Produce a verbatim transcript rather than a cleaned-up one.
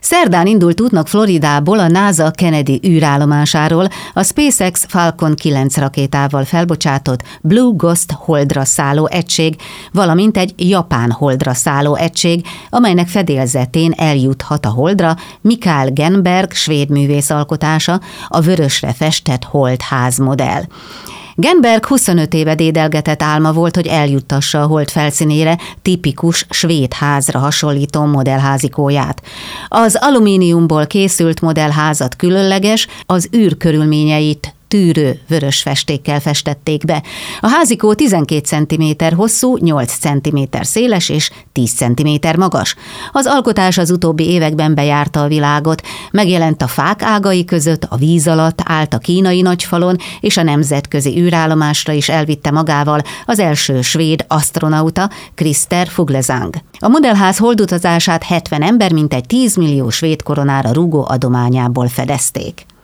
Szerdán indult útnak Floridából a NASA Kennedy űrállomásáról a SpaceX Falcon kilenc rakétával felbocsátott Blue Ghost holdra szálló egység, valamint egy japán holdra szálló egység, amelynek fedélzetén eljuthat a holdra Mikael Genberg svéd művész alkotása, a vörösre festett holdház modell. Genberg huszonöt éve dédelgetett álma volt, hogy eljuttassa a hold felszínére tipikus svéd házra hasonlító modellházikóját. Az alumíniumból készült modellházat különleges, az űr körülményeit tűrő vörös festékkel festették be. A házikó tizenkét centiméter hosszú, nyolc centiméter széles és tíz centiméter magas. Az alkotás az utóbbi években bejárta a világot, megjelent a fák ágai között, a víz alatt, állt a kínai nagyfalon, és a nemzetközi űrállomásra is elvitte magával az első svéd asztronauta, Christer Fuglesang. A modellház holdutazását hetven ember mintegy tíz millió svéd koronára rúgó adományából fedezték.